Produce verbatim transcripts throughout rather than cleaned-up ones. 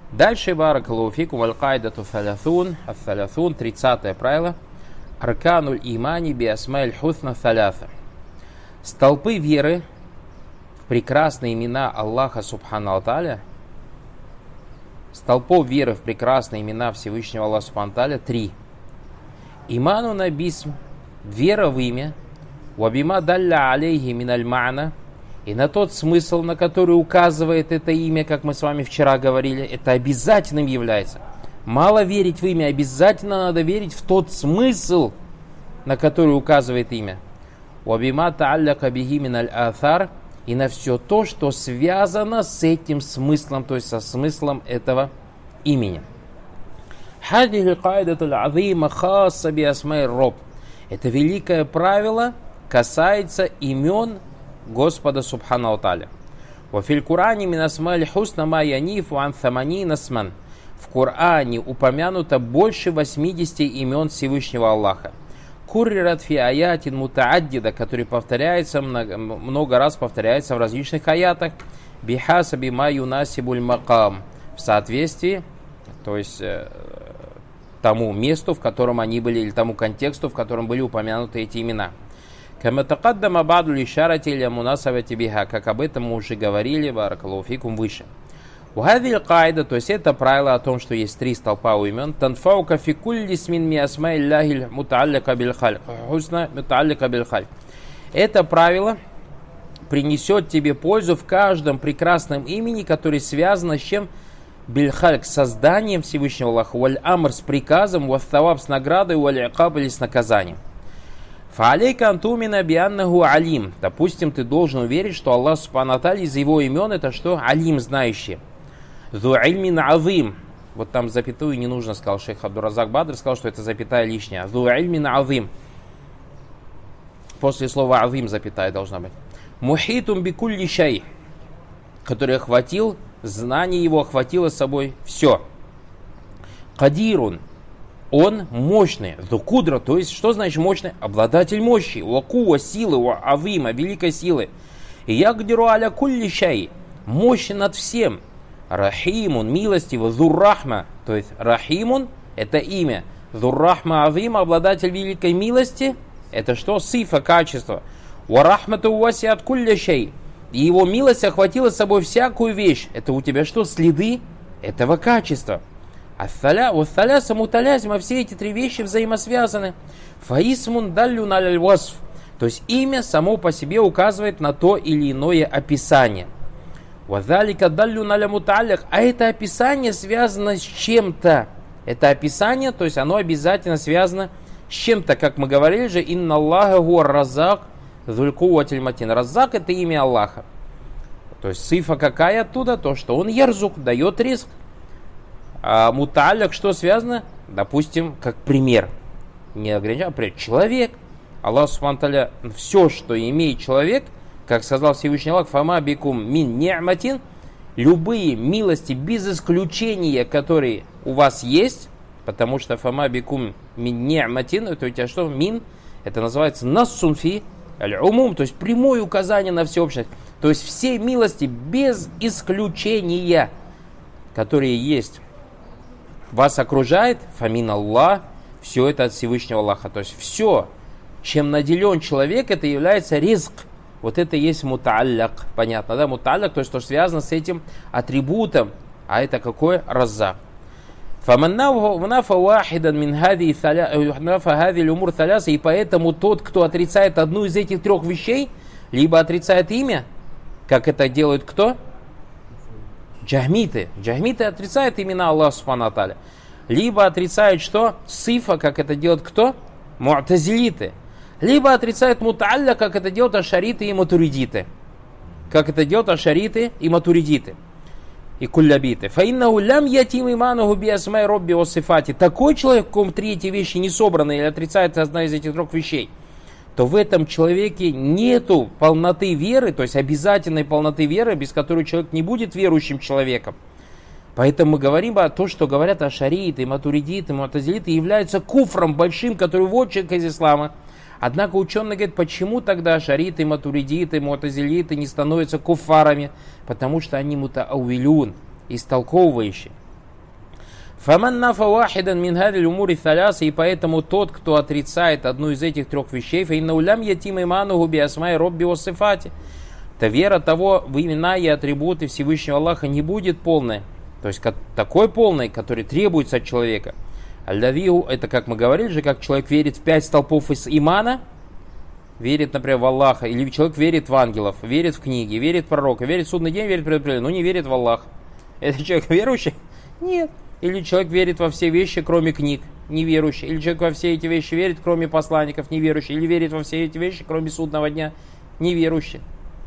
Дальше баракаллаху фикум аль-кайдату фаляthун, ат-фаляthун, тридцатое правило. Аркануль имани би асмаиль хусна фаляса. Столпы веры в прекрасные имена Аллаха Субхану ва Тааля, столпов веры в прекрасные имена Всевышнего Аллаха Субхану ва Тааля три. Иману на бисм, вера в имя, вабима далля алейхи миналь ма'на, и на тот смысл, на который указывает это имя, как мы с вами вчера говорили, это обязательным является. Мало верить в имя, обязательно надо верить в тот смысл, на который указывает имя. Вабима та'алляка бихи миналь аthар, и на все то, что связано с этим смыслом, то есть со смыслом этого имени. Хадихи кайдатуль азима хасса би асмай роб. Это великое правило касается имен Господа Субхану ва Тааля. Ва фил Куране мин асмаиль хусна ма янифу ан саманина асман. В Коране упомянуто больше восьмидесяти имен Всевышнего Аллаха. Куррират фи аятин мутааддида, который повторяется много, много раз повторяется в различных аятах. Бихасаби ма юнасибуль макам, в соответствии, то есть э, тому месту, в котором они были, или тому контексту, в котором были упомянуты эти имена. Кама тақаддама ба'ду лишарати ля мунасабати биха, как об этом мы уже говорили, баракаллаху фикум, выше. Вахадиль кайда, то есть это правило о том, что есть три столпа у имен. Танфаука фи кулли смин ми асмаилляхи мутааллика биль хальк. Хусна мутааллика биль хальк. Это правило принесет тебе пользу в каждом прекрасном имени, которое связано с чем? Биль хальк, с созданием Всевышнего Аллаха. Валь амр, с приказом, ваthаваб, с наградой, валь икаб, или с наказанием. Фаалейка антумина бианнаху алим. Допустим, ты должен уверить, что Аллах Субхану ва Тааля из его имен это что? Алим, знающий. Зу ильмин азим. Вот там запятую не нужно, сказал шейх Абдуразак Бадр, сказал, что это запятая лишняя. Зу ильмин азим. После слова азим запятая должна быть. Мухитум бикулли шай, который охватил, знание его охватило собой все. Кадирун. Он мощный, зукудра, то есть, что значит мощный? Обладатель мощи, вакуа, силы, ва авима, великой силы. И ягдиру аля кулли шай, мощен над всем. Рахимун, милостивый, зуррахма, то есть, рахимун, это имя. Зуррахма авима, обладатель великой милости, это что? Сифа, качество. Ва рахмату васиат кулли шай, и его милость охватила собой всякую вещь. Это у тебя что? Следы этого качества. Ассаляса муталязима, все эти три вещи взаимосвязаны. Фаисмун даллюн аль васф, то есть имя само по себе указывает на то или иное описание. Вазалика даллюн аля муталлях, а это описание связано с чем-то. Это описание, то есть оно обязательно связано с чем-то, как мы говорили же, инна Аллаха гуа разак зуль кувватиль матин. Разак это имя Аллаха. То есть цифра какая оттуда? То, что он ярзук, дает риск. А муталлях что связано? Допустим, как пример. Не ограничено, а пример. Человек. Аллах Субхану ва Тааля, все, что имеет человек, как сказал Всевышний Аллах, фама бикум мин ни'матин, любые милости без исключения, которые у вас есть, потому что фама бикум мин ни'матин, это у тебя что? Мин, это называется нассунфи аль-умум, то есть прямое указание на всеобщность. То есть все милости без исключения, которые есть, вас окружает, фамин Аллах, все это от Всевышнего Аллаха. То есть все, чем наделен человек, это является ризк. Вот это и есть мутаалляк. Понятно, да? Мутаалляк, то есть, что связано с этим атрибутом. А это какое? Разза. И поэтому тот, кто отрицает одну из этих трех вещей, либо отрицает имя, как это делают кто? Джахмиты. Джахмиты отрицают имена Аллаха Субхану ва Тааля. Либо отрицают что? Сифа, как это делают кто? Му'тазилиты. Либо отрицают мутаалля, как это делают ашариты и матуридиты. Как это делают ашариты и матуридиты. И куллябиты. Фаиннаху лям ятим имануху би асмай робби ва сифати. Такой человек, в ком три эти вещи не собраны или отрицает одна из этих трех вещей, то в этом человеке нету полноты веры, то есть обязательной полноты веры, без которой человек не будет верующим человеком. Поэтому мы говорим о том, что говорят ашариты, матуридиты, му'тазилиты, являются куфром большим, который вводит человека из ислама. Однако ученые говорят, почему тогда ашариты, матуридиты, му'тазилиты не становятся куфарами? Потому что они мутаауилюн, истолковывающие. Фаман нафа вахидан мин хади умури таляса, и поэтому тот, кто отрицает одну из этих трех вещей, фаинна улям ятим имануху би асмай робби вассифати, то вера того в имена и атрибуты Всевышнего Аллаха не будет полной. То есть такой полной, который требуется от человека. Аль-Давиу, это как мы говорили же, как человек верит в пять столпов из имана, верит, например, в Аллаха, или человек верит в ангелов, верит в книги, верит в пророка, верит в судный день, верит в предопределение, но не верит в Аллаха. Это человек верующий? Нет. Или человек верит во все вещи, кроме книг, неверующий. Или человек во все эти вещи верит, кроме посланников, неверующий. Или верит во все эти вещи, кроме судного дня, неверующий.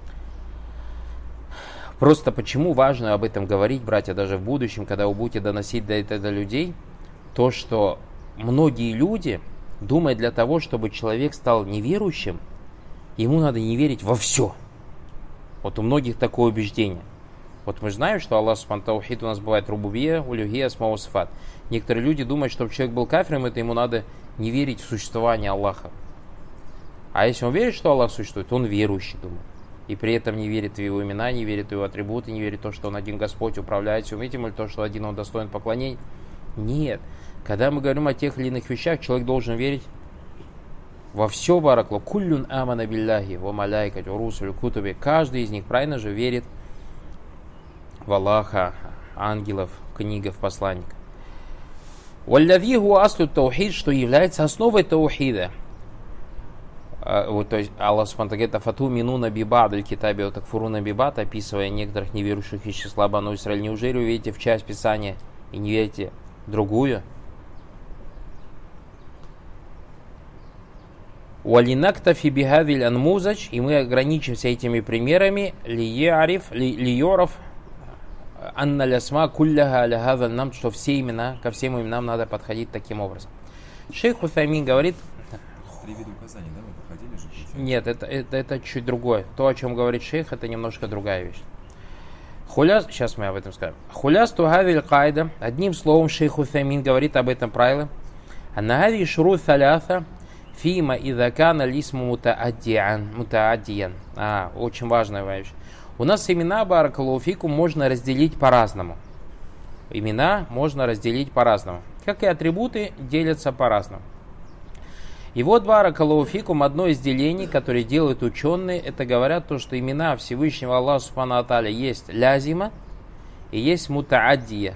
Просто почему важно об этом говорить, братья, даже в будущем, когда вы будете доносить до этого людей, то, что многие люди думают, для того, чтобы человек стал неверующим, ему надо не верить во все. Вот у многих такое убеждение. Вот мы знаем, что Аллах субхану таухид у нас бывает рубубия, улюхия, асма сифат. Некоторые люди думают, чтобы человек был кафиром, это ему надо не верить в существование Аллаха. А если он верит, что Аллах существует, он верующий, думает. И при этом не верит в его имена, не верит в его атрибуты, не верит в то, что он один Господь управляет всем этим, или то, что один он достоин поклонения. Нет. Когда мы говорим о тех или иных вещах, человек должен верить во все, баракло. Куллюн амана билляхи, ва маляйкать, ва русулю, кутубе. Каждый из них, правильно же, верит в Аллаха, ангелов, книгов, посланников. Валлави хуа аслу таухид, что является основой таухида. Вот, то есть Аллах субхану говорит: «Афату минуна бибад аль китаби ва такфуруна бибад», описывая некоторых неверующих из числа Бану Исраиль. Неужели вы верите в часть Писания и не верите в другую? Уалинактафи бихадиль анмузач, и мы ограничимся этими примерами. Лияриф, лиоров, анна лясма кулляха аляхаза нам, что все имена, ко всем именам надо подходить таким образом. Шейх Утаймин говорит. Три вида указаний, да, мы проходили же? Нет, это, это, это чуть другое. То, о чем говорит шейх, это немножко другая вещь. Хуляс, сейчас мы об этом скажем. Хуляс тухавиль кайда, одним словом шейх Утаймин говорит об этом правиле. Аннагави шуру саляса фима идакана лисму мутааддиян. Мутааддиян. А, очень важная вещь. У нас имена баракалуфику можно разделить по-разному. Имена можно разделить по-разному. Как и атрибуты делятся по-разному. И вот баракалуфикум, одно из делений, которое делают ученые, это говорят то, что имена Всевышнего Аллаха субхану ва тааля есть лязима и есть мутааддия.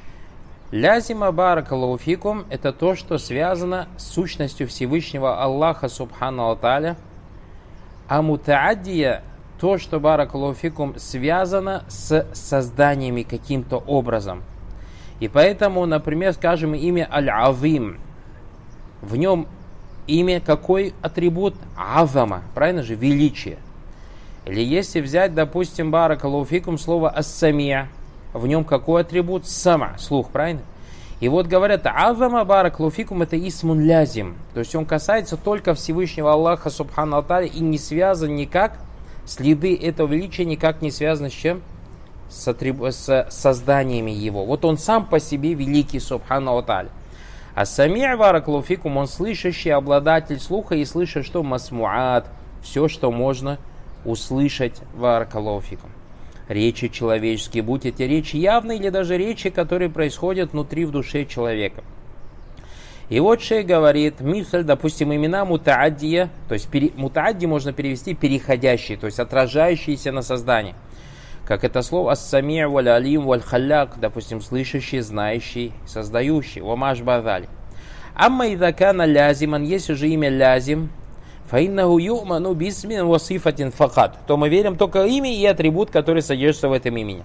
Лязима баракалуфикум — это то, что связано с сущностью Всевышнего Аллаха субхану ва тааля, а мутааддия — то, что баракалуфикум связано с созданиями каким-то образом. И поэтому, например, скажем имя Аль-Азим, в нем имя какой атрибут? Азама, правильно же? Величие. Или если взять, допустим, баракалуфикум, слово ас-самия, в нем какой атрибут? Сама, слух, правильно? И вот говорят, азама баракалуфикум — это исмун лязим, то есть он касается только Всевышнего Аллаха субхану ва тааля и не связан никак, следы этого величия никак не связаны с чем? С, атрибу... с созданиями его. Вот он сам по себе великий субхану ва тааля. А сами' баракалуфикум, он слышащий, обладатель слуха, и слышит, что масмуат, все, что можно услышать, баракалуфикум. Речи человеческие, будь эти речи явные или даже речи, которые происходят внутри в душе человека. И вот шейх говорит, мисль, допустим, имена мутааддия, то есть пере, мутаадди можно перевести переходящие, то есть отражающиеся на создание. Как это слово ас-сами' валь-алим валь-халляк, допустим, слышащий, знающий, создающий, вамаш базали. Амма идакана лязиман, если же имя лязим, фаиннаху ю'ману бисмин васифатин факат, то мы верим только имя и атрибут, который содержится в этом имени.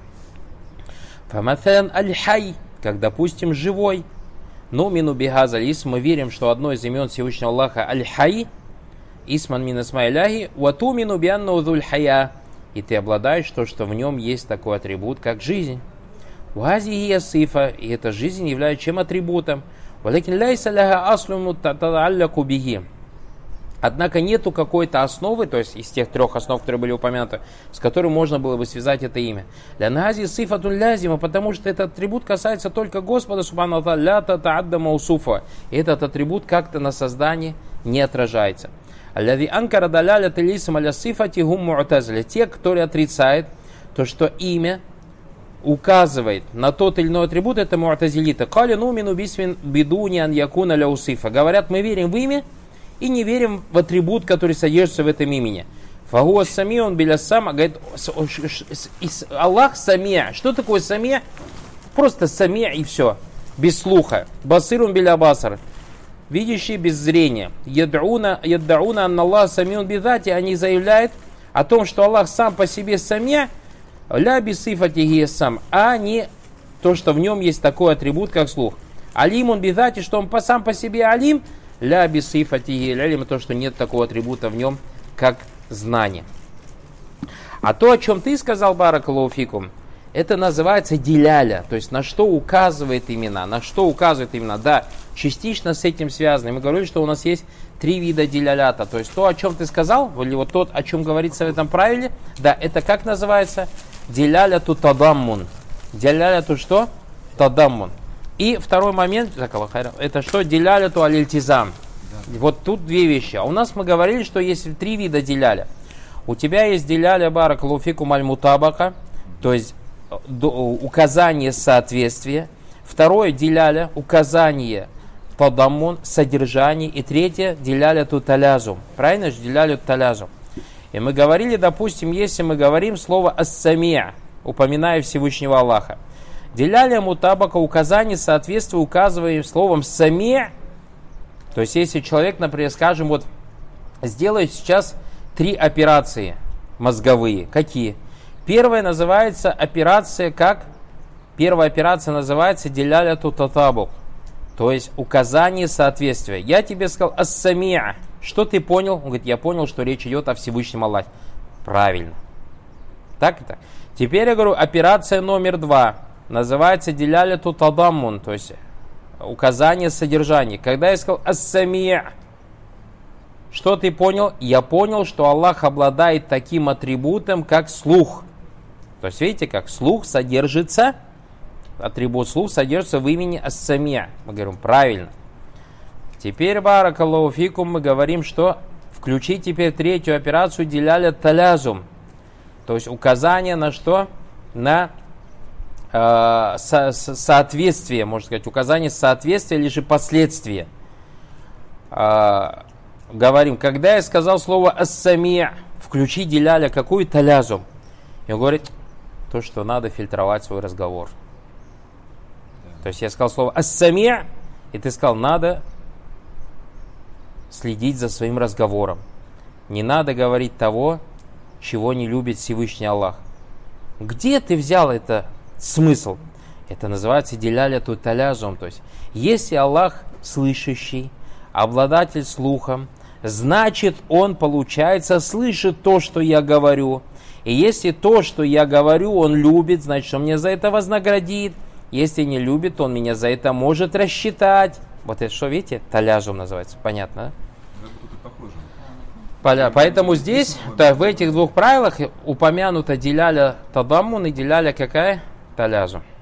Фаматхан аль-хай, как, допустим, живой. Ну, мину бихазаль исм, мы верим, что одно из имен Всевышнего Аллаха аль-хай, исман мин асма иляхи, вату мину бианну зуль хая, и ты обладаешь то, что в нем есть такой атрибут, как жизнь. Уази гия сифа, и эта жизнь является чем атрибутом. Валакин ляйса ляха аслуму таталляку биги. Однако нету какой-то основы, то есть из тех трех основ, которые были упомянуты, с которой можно было бы связать это имя. Лянази сифатун лязима, потому что этот атрибут касается только Господа субхану ва тааля, ля татаадда маусуфа. Этот атрибут как-то на создании не отражается. Аллади анкара даляля талисам аля сифати гум му'тазили. Те, которые отрицают то, что имя указывает на тот или иной атрибут, это му'тазилиты. Кали нумину бисмин бидуни ан якуна ля усифа. Говорят, мы верим в имя и не верим в атрибут, который содержится в этом имени. Фагуа сами он биля сам, говорит, Аллах самия. Что такое самия? Просто самия и все. Без слуха. Басирун биля басар. Видящий без зрения. Яддауна, яддауна анна Аллах самиун бидати. Они заявляют о том, что Аллах сам по себе самия, ля бисифатихи сам, а не то, что в нем есть такой атрибут, как слух. Алимун бидати, что он по, сам по себе алим, ля бисифатихи алим, то, что нет такого атрибута в нем, как знание. А то, о чем ты сказал, баракаллаху фикум, это называется диляля, то есть на что указывает имена, на что указывает имена. Да, частично с этим связано. Мы говорили, что у нас есть три вида дилялята, то есть то, о чем ты сказал, или вот тот, о чем говорится в этом правиле, да, это как называется? Диляляту тадаммун. Диляляту что? Тадаммун. И второй момент, это что? Диляляту аль-ильтизам. Вот тут две вещи. А у нас мы говорили, что есть три вида диляля. У тебя есть диляля баракаллаху фикум аль-мутабака, то есть указание соответствия. Второе диляля, указание тадаммун, содержание. И третье диляля туталязум. Правильно же? Диляля туталязум. И мы говорили, допустим, если мы говорим слово ас-самия, упоминая Всевышнего Аллаха. Диляля мутабака, указание соответствия, указываем словом самия. То есть, если человек, например, скажем, вот сделает сейчас три операции мозговые. Какие? Первая называется операция как? Первая операция называется диляля тутатабук. То есть, указание соответствия. Я тебе сказал ас-самия. Что ты понял? Он говорит, я понял, что речь идет о Всевышнем Аллахе. Правильно. Так и так. Теперь я говорю, операция номер два. Называется диляля тутадаммун. То есть, указание содержания. Когда я сказал ас-самия, что ты понял? Я понял, что Аллах обладает таким атрибутом, как слух. То есть, видите, как слух содержится, атрибут слух содержится в имени ас-самия. Мы говорим, правильно. Теперь, баракаллаху фикум, мы говорим, что включи теперь третью операцию диляля талязум. То есть, указание на что? На э, со, со, соответствие, можно сказать, указание соответствия или же последствия. Э, говорим, когда я сказал слово ас-самия, включи диляля какую? Талязум. И он говорит, то, что надо фильтровать свой разговор. То есть я сказал слово ас-самия, и ты сказал, надо следить за своим разговором. Не надо говорить того, чего не любит Всевышний Аллах. Где ты взял это смысл? Это называется диляля туталязум. То есть, если Аллах слышащий, обладатель слухом, значит, он, получается, слышит то, что я говорю. И если то, что я говорю, он любит, значит, он меня за это вознаградит. Если не любит, он меня за это может рассчитать. Вот это что, видите? Талязум называется. Понятно, да? Поэтому здесь, да, в этих двух правилах упомянута диляля тадаммун и диляля какая? Талязум.